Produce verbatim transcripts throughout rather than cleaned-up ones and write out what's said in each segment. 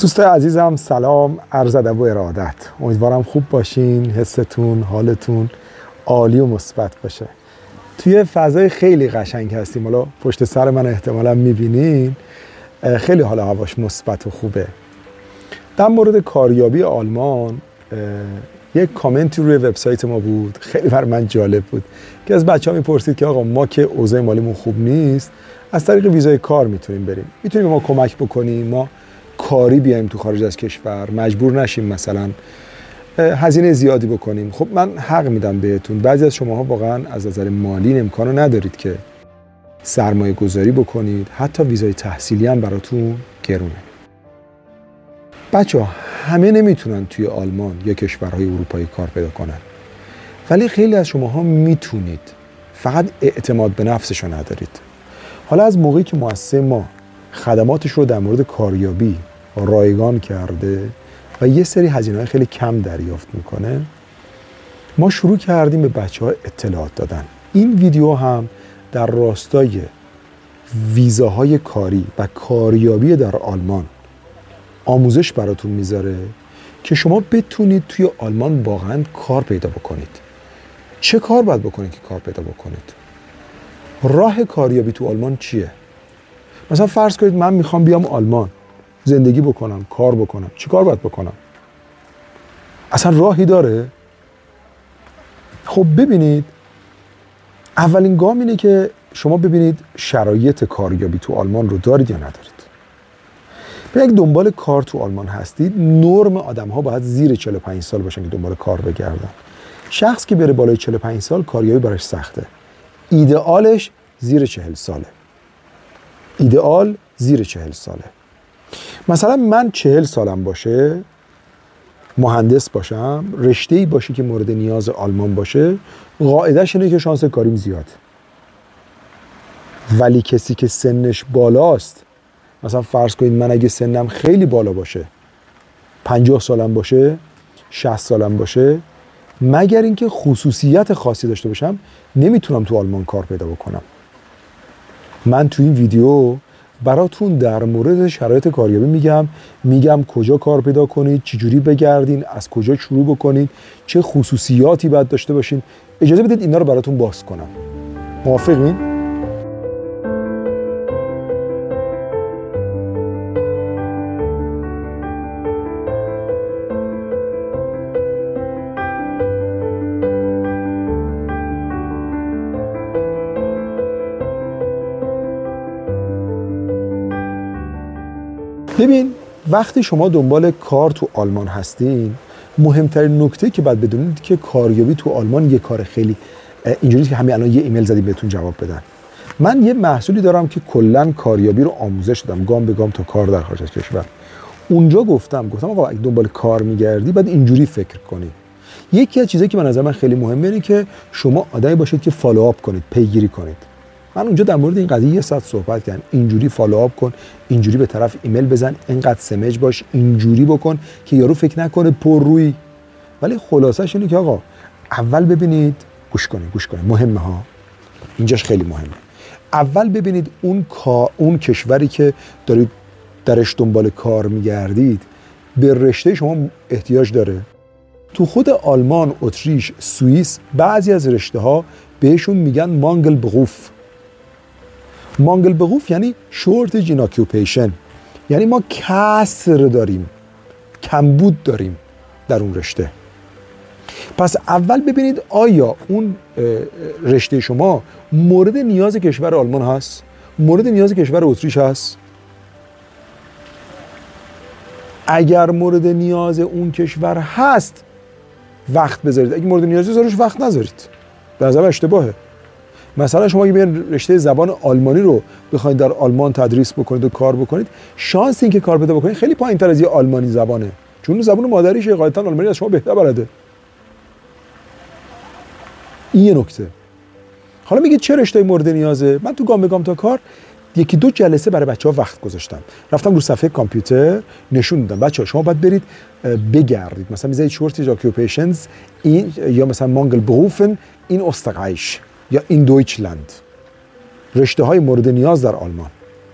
دوستای عزیزم سلام، عرض ادب و ارادت. امیدوارم خوب باشین، حستون، حالتون عالی و مثبت باشه. توی فضای خیلی قشنگ هستیم. حالا پشت سر من احتمالاً میبینین خیلی حال هواش مثبت و خوبه. در مورد کاریابی آلمان یک کامنتی روی وبسایت ما بود، خیلی بر من جالب بود که از بچه‌ها میپرسید که آقا ما که اوضاع مالیمون خوب نیست از طریق ویزای کار میتونیم بریم، میتونیم ما کمک بکنیم، ما کاری بیایم تو خارج از کشور، مجبور نشیم مثلا هزینه زیادی بکنیم. خب من حق میدم بهتون، بعضی از شماها واقعا از نظر مالی امکانو ندارید که سرمایه گذاری بکنید، حتی ویزای تحصیلی هم براتون گرونه. بچه ها همه نمیتونن توی آلمان یا کشورهای اروپایی کار پیدا کنن، ولی خیلی از شماها میتونید، فقط اعتماد به نفسشو ندارید. حالا از موقعی که مؤسسه ما خدماتش رو در مورد کاریابی رایگان کرده و یه سری هزینه‌های خیلی کم دریافت میکنه، ما شروع کردیم به بچه‌ها اطلاعات دادن. این ویدیو هم در راستای ویزاهای کاری و کاریابی در آلمان آموزش براتون میذاره که شما بتونید توی آلمان واقعا کار پیدا بکنید. چه کار باید بکنید که کار پیدا بکنید؟ راه کاریابی تو آلمان چیه؟ مثلا فرض کنید من میخوام بیام آلمان زندگی بکنم، کار بکنم، چی کار باید بکنم؟ اصلا راهی داره؟ خب ببینید، اولین گام اینه که شما ببینید شرایط کاریابی تو آلمان رو دارید یا ندارید. به یک دنبال کار تو آلمان هستید، نرم آدم ها باید زیر چهل و پنج سال باشن که دنبال کار بگردن. شخص که بره بالای چهل و پنج سال کاریابی براش سخته. ایدئالش زیر چهل ساله. ایدئال زیر چهل ساله. مثلا من چهل سالم باشه، مهندس باشم، رشته‌ای باشه که مورد نیاز آلمان باشه، قاعده‌اش اینه که شانس کاریم زیاده. ولی کسی که سنش بالاست، مثلا فرض کنید من اگه سنم خیلی بالا باشه، پنجاه سالم باشه، شصت سالم باشه، مگر اینکه خصوصیت خاصی داشته باشم نمیتونم تو آلمان کار پیدا بکنم. من تو این ویدیو براتون در مورد شرایط کاریابی میگم، میگم کجا کار پیدا کنید، چجوری بگردین، از کجا شروع بکنید، چه خصوصیاتی باید داشته باشین. اجازه بدید اینا رو براتون باز کنم. موافقین؟ ببین، وقتی شما دنبال کار تو آلمان هستین، مهمترین نکته که باید بدونید که کاریابی تو آلمان یه کار خیلی اینجوریه که همین الان یه ایمیل زدی بهتون جواب بدن. من یه محصولی دارم که کلاً کاریابی رو آموزش دادم، گام به گام تا کار در خارج از کشور. اونجا گفتم گفتم آقا اگه دنبال کار میگردی باید اینجوری فکر کنی. یکی از چیزایی که به نظر من خیلی مهمه اینه که شما آدمی باشید که فالوآپ کنید، پیگیری کنید. من اونجا در مورد این قضیه یه ساعت صحبت کردم. اینجوری فالوآپ کن، اینجوری به طرف ایمیل بزن، اینقدر سمج باش، اینجوری بکن که یارو فکر نکنه پر روی. ولی خلاصش اینه که آقا اول ببینید، گوش کنید گوش کنید مهمه ها، اینجاش خیلی مهمه. اول ببینید اون کا اون کشوری که دارید درش دنبال کار میگردید به رشته شما احتیاج داره. تو خود آلمان، اتریش، سوئیس بعضی از رشته ها بهشون میگن مانگل بروف. مانگل بروف یعنی شورتیج این اکیوپیشن، یعنی ما کسر داریم، کمبود داریم در اون رشته. پس اول ببینید آیا اون رشته شما مورد نیاز کشور آلمان هست؟ مورد نیاز کشور اتریش هست؟ اگر مورد نیاز اون کشور هست وقت بذارید، اگه مورد نیاز نیست وقت نذارید. به نظر اشتباهه. مثلا شما اگه بیاین رشته زبان آلمانی رو بخواید در آلمان تدریس بکنید و کار بکنید، شانس این که کار پیدا بکنید خیلی پایین‌تر از یه آلمانی زبانه، چون زبان مادریشه، قاعدتاً آلمانی از شما بهتر بلده. این یه نکته. حالا میگه چه رشته مورد نیازه؟ من تو گام به گام تا کار یکی دو جلسه برای بچه‌ها وقت گذاشتم، رفتم رو صفحه کامپیوتر نشون دادم بچه‌ها شما باید برید بگردید، مثلا میذارید شورتیج اکیوپیشنز این یا مثلا مانگل بروفن این اوسترایش یا این دویچلند، رشته های مورد نیاز در آلمان.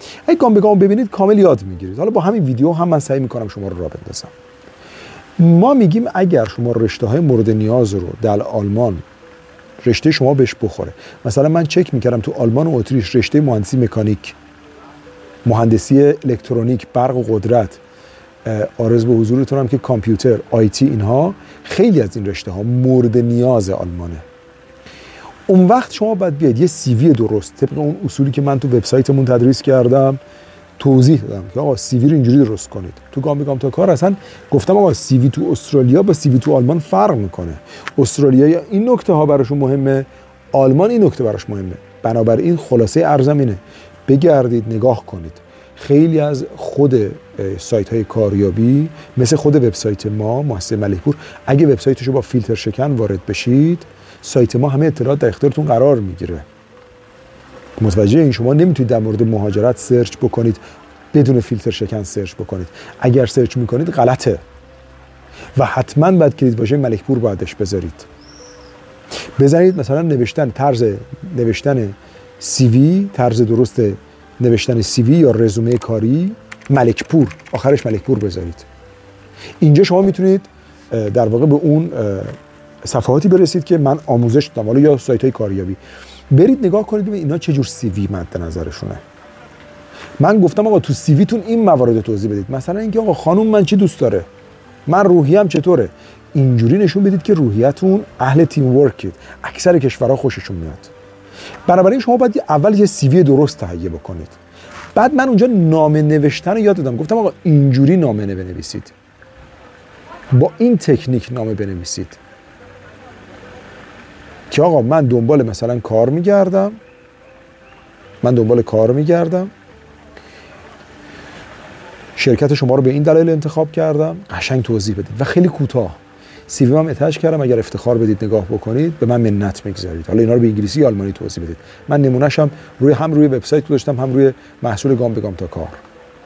اگه گام به گام ببینید کامل یاد میگیرید. حالا با همین ویدیو هم من سعی میکنم شما رو راه بندازم. ما میگیم اگر شما رشته های مورد نیاز رو در آلمان رشته شما بهش بخوره، مثلا من چک میکردم تو آلمان و اتریش رشته مهندسی مکانیک، مهندسی الکترونیک، برق و قدرت، عرض به حضورتونم که کامپیوتر، آیتی، اینها خیلی از این رشته ها مورد نیاز آلمانه. اون وقت شما باید بیاید یه سی وی درست طبق اون اصولی که من تو وبسایتمون تدریس کردم توضیح دادم که آقا سی وی رو اینجوری درست کنید. تو گام به گام تا کار اصلا گفتم آقا سی وی تو استرالیا با سی وی تو آلمان فرق میکنه. استرالیا این نکته ها براشون مهمه، آلمان این نکته براش مهمه. بنابراین خلاصه ارزم اینه بگردید نگاه کنید. خیلی از خود سایت های کاریابی مثل خود وبسایت ما مؤسسه ملکپور، اگه وبسایتشو با فیلتر شکن وارد بشید، سایت ما همه اطلاعات در اختیارتون قرار میگیره. متوجه این شما نمیتونید در مورد مهاجرت سرچ بکنید بدون فیلتر شکن سرچ بکنید. اگر سرچ میکنید غلطه و حتما باید کلید واژه ملکپور بایدش بذارید. بزنید مثلا نوشتن طرز نوشتن سی وی، طرز درست نوشتن سی وی یا رزومه کاری ملکپور، آخرش ملکپور بذارید. اینجا شما میتونید در واقع به اون صفحاتی برسید که من آموزش دادم، حالا یا سایت های کاریابی. برید نگاه کنید ببینید اینا چه جور سی وی مد نظرشونه. من گفتم آقا تو سی وی تون این موارد توضیح بدید، مثلا اینکه آقا خانم من چی دوست داره، من روحیه‌ام چطوره. اینجوری نشون بدید که روحیه‌تون اهل تیم ورکید. اکثر کشورها خوششون میاد. بنابراین شما باید اول یه سی وی درست تهیه بکنید. بعد من اونجا نامه نوشتن رو یاد دادم، گفتم آقا اینجوری نامه بنویسید، با این تکنیک نامه بنویسید که آقا من دنبال مثلا کار میگردم من دنبال کار میگردم شرکت شما رو به این دلایل انتخاب کردم. قشنگ توضیح بدید و خیلی کوتاه. سی وی هم اتچ کردم، اگر افتخار بدید نگاه بکنید به من منت میگذارید. حالا اینا رو به انگلیسی یا آلمانی توضیح بدید. من نمونهش هم روی هم روی وبسایت گذاشتم هم روی محصول گام به گام تا کار.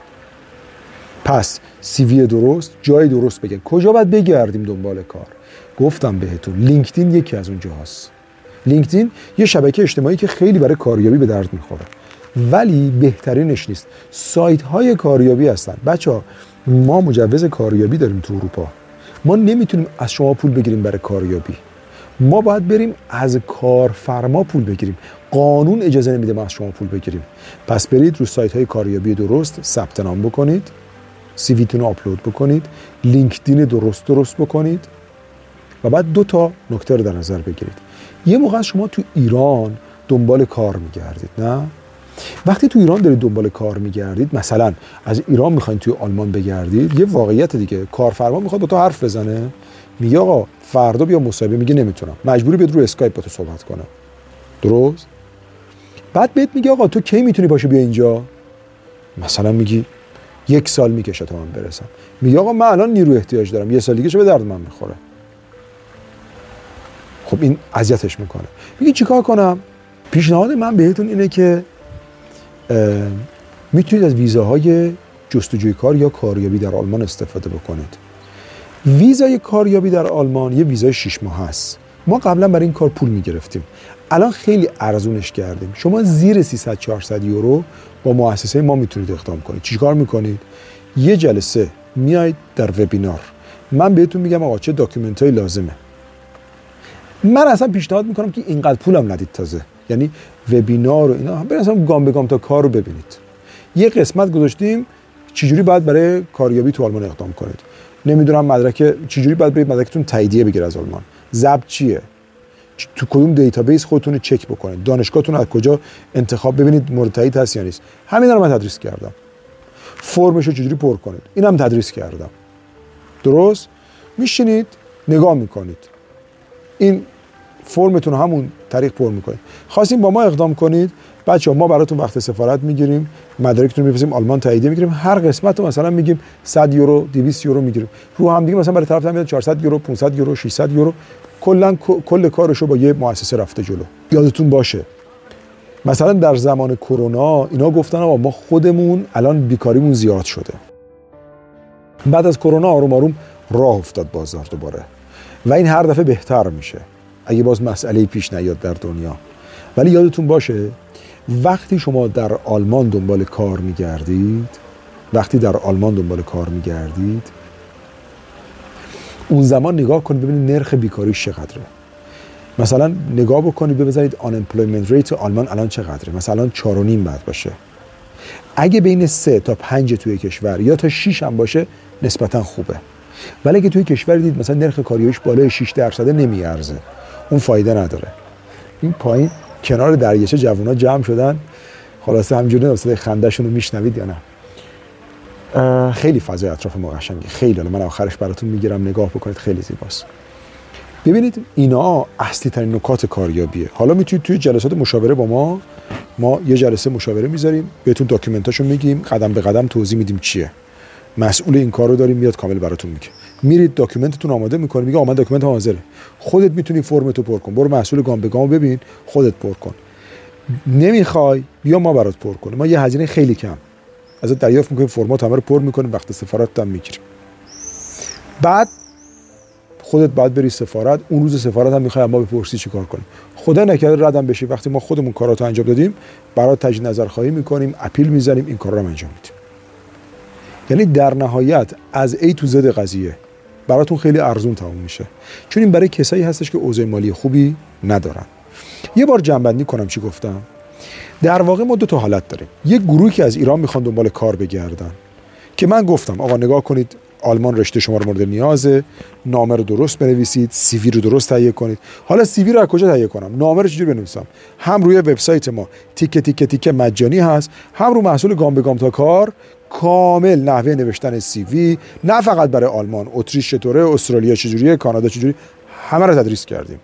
پس سی وی درست، جای درست بگید. کجا باید بگردیم دنبال کار؟ گفتم بهتون لینکدین یکی از اون جاهاست. لینکدین یه شبکه اجتماعی که خیلی برای کاریابی به درد میخوره، ولی بهترینش نیست. سایت های کاریابی هستن. بچه‌ها ما مجوز کاریابی داریم تو اروپا. ما نمیتونیم از شما پول بگیریم برای کاریابی. ما باید بریم از کارفرما پول بگیریم. قانون اجازه نمیده ما از شما پول بگیریم. پس برید رو سایت های کاریابی درست ثبت نام بکنید، سی وی تون رو آپلود بکنید، لینکدین درست درست بکنید و بعد دو تا نکته رو در نظر بگیرید. یه موقع شما تو ایران دنبال کار میگردید، نه؟ وقتی تو ایران دارید دنبال کار میگردید، مثلا از ایران میخواین توی آلمان بگردید، یه واقعیت دیگه، کارفرما میخواد با تو حرف بزنه، میگه آقا فردا بیا مصاحبه، میگه نمیتونم، مجبوری بیاد رو اسکایپ با تو صحبت کنه. درست؟ بعد بهت میگه آقا تو کی میتونی باشه بیا اینجا؟ مثلا میگی یک سال میکشه تا من برسم. میگه آقا من الان نیرو احتیاج دارم، یه سال دیگه چه به درد من میخوره. خب این اذیتش میکنه. میگه چیکار کنم؟ پیشنهاد من بهتون اینه که میتونید از ویزاهای جستجوی کار یا کاریابی در آلمان استفاده بکنید. ویزای کاریابی در آلمان یه ویزای شش ماه هست. ما قبلا برای این کار پول میگرفتیم. الان خیلی ارزونش کردیم. شما زیر سیصد چهارصد یورو با مؤسسه ما میتونید اقدام کنید. چیکار میکنید؟ یه جلسه میایید در وبینار. من بهتون میگم آقا چه داکیومنتایی لازمه. من اصلا پیشنهاد میکنم که اینقدر پولم ندید تازه. یعنی وبینار و اینا برید اصلا گام به گام تا کار رو ببینید. یه قسمت گذاشتیم چجوری باید برای کاریابی تو آلمان اقدام کنید. نمیدونم مدرک چجوری باید برید مدرکتون تاییدیه بگیره از آلمان. ضبط چیه؟ تو کدوم دیتابیس خودتون رو چک بکنید. دانشگاهتون از کجا انتخاب ببینید مورد تایید هست یا نیست. همینا رو من تدریس کردم. فرمش رو چجوری پر کنید. اینم تدریس کردم. درست؟ میشینید نگاه میکنید. این فرمتون رو همون طریق پر میکنید. خواستین با ما اقدام کنید، بچه‌ها ما براتون وقت سفارت میگیریم، مدارکتون رو میفرستیم آلمان تاییدیه میگیریم، هر قسمت رو مثلا میگیم صد یورو دویست یورو میگیریم. رو هم دیگه مثلا برای طرف میاد چهارصد یورو پانصد یورو ششصد یورو، کلا کل کارشو با یه مؤسسه رفته جلو. یادتون باشه مثلا در زمان کرونا اینا گفتن آقا ما خودمون الان بیکاریمون زیاد شده. بعد از کرونا آروم آروم راه افتاد بازار دوباره و این هر دفعه بهتر میشه اگه باز مسئله پیش نیاد در دنیا. ولی یادتون باشه وقتی شما در آلمان دنبال کار میگردید وقتی در آلمان دنبال کار میگردید اون زمان نگاه کنید ببینید نرخ بیکاری چقدره. مثلا نگاه بکنید ببینید unemployment rate آلمان الان چقدره. مثلا چهار و نیم بعد باشه. اگه بین سه تا پنج توی کشور یا تا شش هم باشه نسبتا خوبه. ولی اگه توی کشور دید مثلا نرخ کاریابیش بالای شش درصد نمیارزه، اون فایده نداره. این پایین کنار دریاچه جوونا جمع شدن، خلاصه همینجوری واسه خنده‌شون رو میشنوید یا نه؟ خیلی فضای اطراف ما قشنگه، خیلی. من آخرش براتون میگیرم نگاه بکنید، خیلی زیباست. ببینید اینا اصلی ترین نکات کاریابیه. حالا میتونید توی جلسات مشاوره با ما ما یه جلسه مشاوره میذاریم، بهتون داکیومنتاشو میگیم، قدم به قدم توضیح میدیم چیه. مسئول این کارو داریم میاد کامل براتون میگه. میرید داکیومنتتون آماده میکنید، میگه آماده داکیومنت حاضره. خودت میتونی فرمتو پر کن. برو مسئول گام به گام ببین، خودت پر کن. نمیخوای بیا ما برات پر کنیم. ما یه هزینه خیلی کم ازت دریافت میکنیم، فرمات همه رو پر میکنیم، وقت سفارت هم میگیریم. بعد خودت باید بری سفارت، اون روز سفارت هم میخوای ما بپرسی چیکار کنیم. خدا نکرده ردم بشی، وقتی ما خودمون کاراتو انجام دادیم برات تجدید نظرخواهی میکنیم، اپیل میزنیم، این کارا رو انجام میدیم. یعنی در نهایت از A تو Z قضیه براتون خیلی ارزون تموم میشه، چون این برای کسایی هستش که اوضاع مالی خوبی ندارن. یه بار جمع‌بندی کنم چی گفتم. در واقع ما دو تا حالت داریم. یک گروهی که از ایران میخوان دنبال کار بگردن که من گفتم آقا نگاه کنید آلمان رشته شما رو مورد نیازه، نامه رو درست بنویسید، سی وی رو درست تهیه کنید. حالا سی وی رو از کجا تهیه کنم؟ نامه رو چجوری بنویسم؟ هم روی وبسایت ما تیکه تیکه تیکه مجانی هست، هم رو محصول گام به گام تا کار کامل نحوه نوشتن سی وی، نه فقط برای آلمان، اتریش چطوره، استرالیا چجوریه، کانادا چجوری، همه رو تدریس کردیم.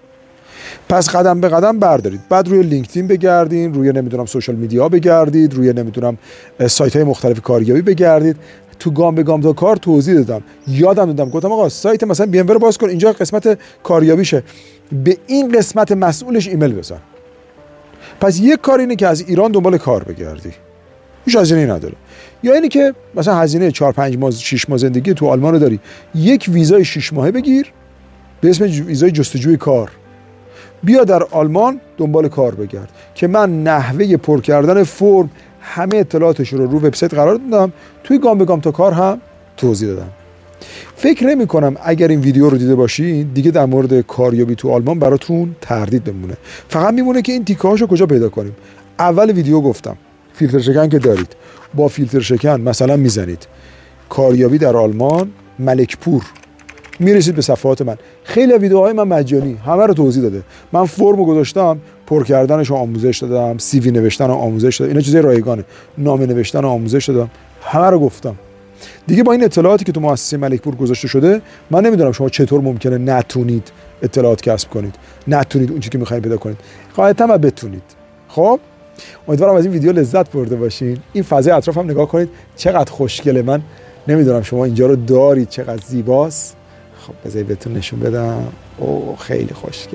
پس قدم به قدم بردارید. بعد روی لینکدین بگردید، روی نمیدونم سوشال میدیا بگردید، روی نمیدونم سایت های مختلف کاریابی بگردید. تو گام به گام تا کار توضیح دادم، یادم دادم، گفتم آقا سایت مثلا بی ام و رو باز کن، اینجا قسمت کاریابیشه، به این قسمت مسئولش ایمیل بزن. پس یک کار اینه که از ایران دنبال کار بگردی، هیچ هزینه‌ای نداره. یا اینی که مثلا هزینه چهار پنج ماه شش ماه زندگی تو آلمان رو داری، یک ویزای شش ماهه بگیر به اسم ویزای جستجوی کار، بیا در آلمان دنبال کار بگرد. که من نحوه پر کردن فرم همه اطلاعاتش رو رو وبسایت قرار دادم، توی گام به گام تا کار هم توضیح دادم. فکر نمی کنم اگر این ویدیو رو دیده باشین دیگه در مورد کاریابی تو آلمان براتون تردید بمونه. فقط میمونه که این تیکه هاشو کجا پیدا کنیم. اول ویدیو گفتم فیلتر شکن که دارید، با فیلتر شکن مثلا میزنید کاریابی در آلمان ملکپور، میرسید به صفحات من. خیلی ویدیوهای من مجانی همه رو توضیح داده. من فرمو گذاشتم، پر کردنش رو آموزش دادم، سی وی نوشتن رو آموزش دادم، اینا چیزای رایگانه، نامه نوشتن رو آموزش دادم، همه رو گفتم. دیگه با این اطلاعاتی که تو مؤسسه ملکپور گذاشته شده، من نمیدونم شما چطور ممکنه نتونید اطلاعات کسب کنید، نتونید اون چیزی که می‌خواید پیدا کنید. غایتاً بتونید. خب امیدوارم از این ویدیو لذت برده باشین. این فضای اطراف هم نگاه کنید چقدر خوشگله. من نمیدونم شما اینجا رو دارید چقدر زیباست. خب بذارید بهتون نشون بدم. اوه خیلی خوشگله.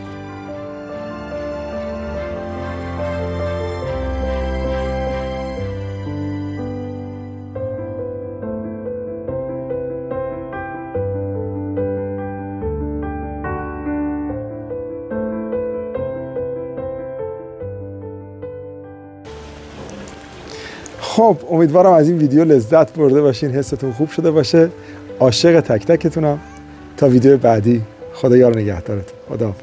خب امیدوارم از این ویدیو لذت برده باشین، حستون خوب شده باشه. عاشق تک تکتونم. تا ویدیو بعدی، خدا یار نگهدارتون. خدا حافظ.